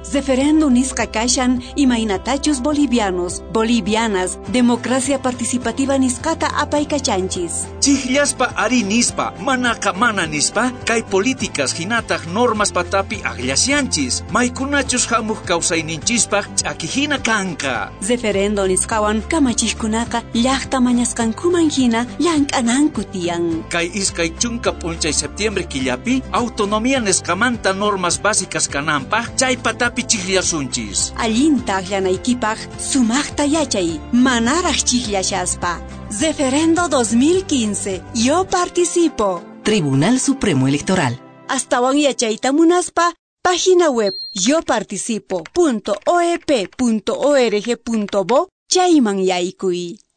Referendo nisqa kashan imaynatachus bolivianos, bolivianas, democracia participativa nisqata apaykachanchis. Chihlaspa ari nispa, manaka mana nispa, kay políticas hinataq normas patapi agllasianchis. Maykunachus hamuq kawsayninchispaq ch'akihina kanka. Referendo nisqawan kamachishkunaqa llaqta mañasqankuman hina llank'ananku tiyan. Kay iskay chunka p'unchay septiembre killapi, autonomía nisqamanta normas básicas kananpaq, chay patapi chihllasunchis. Allinta aqllanaykipaq sumaqta yachay, manaraq chihllashaspa. Referendo 2015. Yo participo. Tribunal Supremo Electoral. Astawan yachayta munaspa, página web yoparticipo.oep.org.bo chayman yaykuy.